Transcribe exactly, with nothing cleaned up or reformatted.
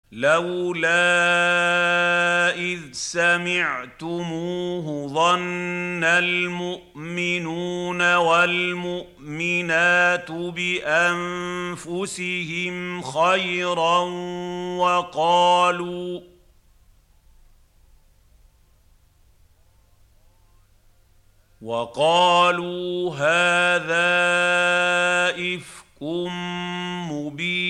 لولا إذ سمعتموه ظن المؤمنون والمؤمنات بأنفسهم خيرا وقالوا وقالوا هذا إفك مبين.